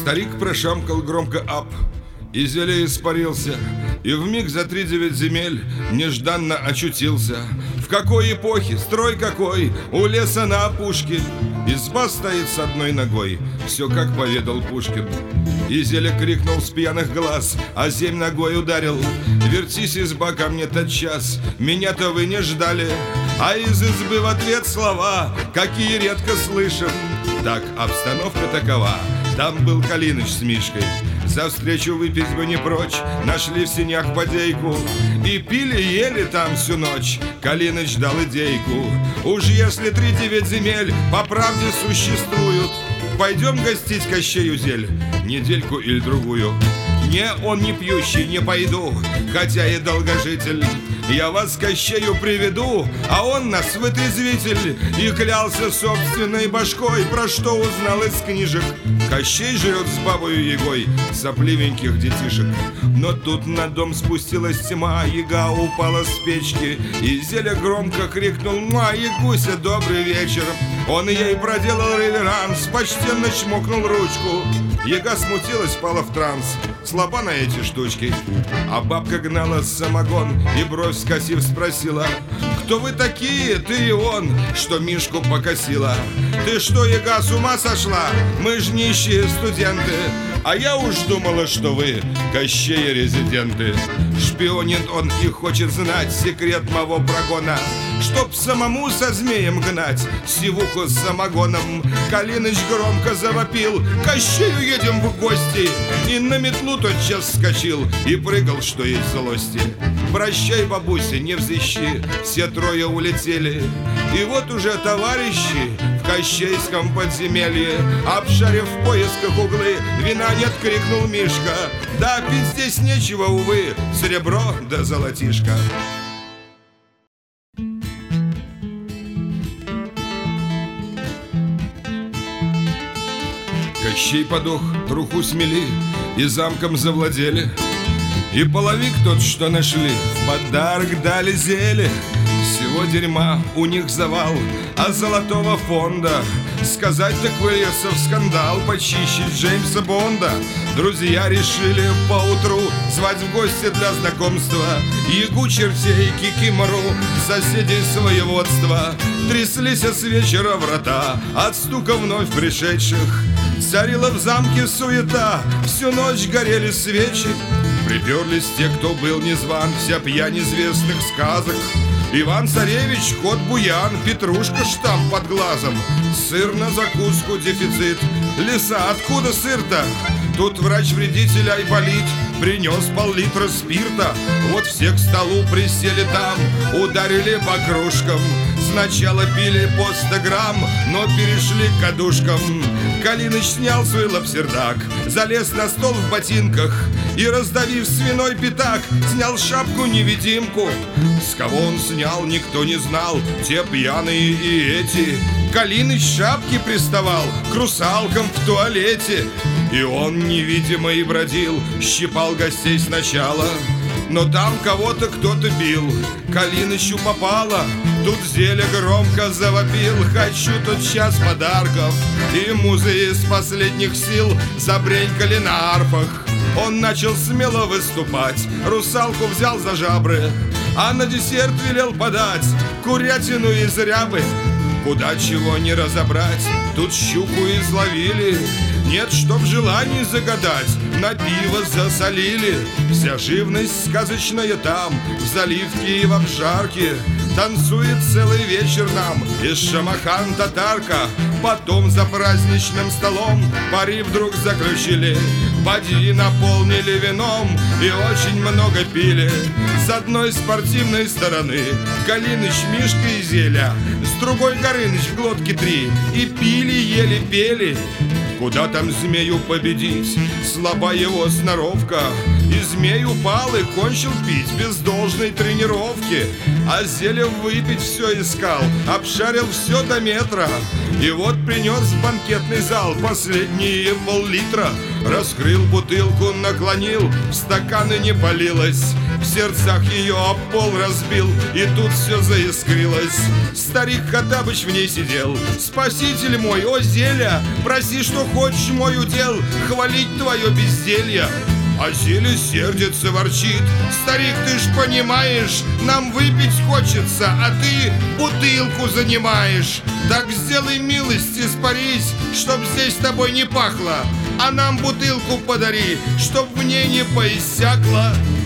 Старик прошамкал громко ап, и зелье испарился, и вмиг за 3-9 земель нежданно очутился. В какой эпохе, строй какой, у леса на опушке, изба стоит с одной ногой, все как поведал Пушкин. И зелье крикнул с пьяных глаз, а земь ногой ударил: вертись, изба, ко мне тотчас, меня-то вы не ждали. А из избы в ответ слова, какие редко слышим. Так, обстановка такова: там был Калиныч с Мишкой, за встречу выпить бы не прочь, нашли в сенях бодейку и пили, ели там всю ночь. Калиныч дал идейку: уж если 3-9 земель по правде существуют, пойдем гостить Кощею зель недельку или другую. Не, он не пьющий, не пойду, хотя и долгожитель. Я вас к Кощею приведу, а он нас вытрезвитель. И клялся собственной башкой, про что узнал из книжек: Кощей живет с бабою Ягой сопливеньких детишек. Но тут на дом спустилась тьма, Яга упала с печки, и зелье громко крикнул: Ягуся, добрый вечер. Он ей проделал реверанс, почтенно чмокнул ручку. Яга смутилась, пала в транс, слаба на эти штучки. А бабка гнала самогон и, бровь скосив, спросила: кто вы такие, ты и он, что Мишку покосила? Ты что, Яга, с ума сошла? Мы ж нищие студенты. А я уж думала, что вы Кощея резиденты. Шпионит он и хочет знать секрет моего прогона, чтоб самому со змеем гнать сивуху с самогоном. Калиныч громко завопил: Кощею едем в гости! И на метлу тотчас вскочил и прыгал, что есть злости. Прощай, бабуся, не взыщи, все трое улетели. И вот уже товарищи в кощейском подземелье, обшарив в поисках углы, вина нет, крикнул Мишка. Да пить здесь нечего, увы, серебро да золотишко. Кощей подох, труху смели и замком завладели. И половик тот, что нашли, в подарок дали зелье. Всего дерьма у них завал, а золотого фонда сказать так выльется в скандал почище Джеймса Бонда. Друзья решили поутру звать в гости для знакомства Ягу, чертей, кикимору, соседей своеводства. Тряслись с вечера врата от стука вновь пришедших. Царила в замке суета, всю ночь горели свечи. Приперлись те, кто был незван, вся пьянь известных сказок. Иван-царевич, кот Буян, петрушка штамп под глазом, сыр на закуску дефицит. Лиса, откуда сыр-то? Тут врач-вредитель Айболит принес пол-литра спирта. Вот все к столу присели там, ударили по кружкам. Сначала пили по 100 грамм, но перешли к кадушкам. Калиныч снял свой лапсердак, залез на стол в ботинках и, раздавив свиной пятак, снял шапку-невидимку. С кого он снял, никто не знал, те пьяные и эти. Калиныч шапки приставал к русалкам в туалете. И он невидимо и бродил, щипал гостей сначала, но там кого-то кто-то бил. Калинычу попало, тут зелье громко завопил: хочу тотчас подарков. И музы из последних сил забренькали на арфах. Он начал смело выступать, русалку взял за жабры, а на десерт велел подать курятину из рябы. Куда чего не разобрать, тут щуку изловили. Нет, чтоб желаний загадать, на пиво засолили. Вся живность сказочная там, в заливке и в обжарке. Танцует целый вечер нам из шамахан татарка. Потом за праздничным столом пари вдруг заключили, поди наполнили вином и очень много пили. С одной спортивной стороны Калиныч, Мишка и зелья, с другой Горыныч в глотке 3. И пили, ели, пели. Куда там змею победить, слаба его сноровка. И змей упал и кончил пить без должной тренировки. А зелье выпить все искал, обшарил все до метра. И вот принес в банкетный зал последние пол-литра. Раскрыл бутылку, наклонил, в стаканы не полилось. В сердцах ее об пол разбил, и тут все заискрилось. Старик Хоттабыч в ней сидел. Спаситель мой, о зелья, проси, что хочешь, мой удел, хвалить твое безделье. А зелье сердится, ворчит: старик, ты ж понимаешь, нам выпить хочется, а ты бутылку занимаешь. Так сделай милость, испарись, чтоб здесь с тобой не пахло, а нам бутылку подари, чтоб в ней не поиссякло.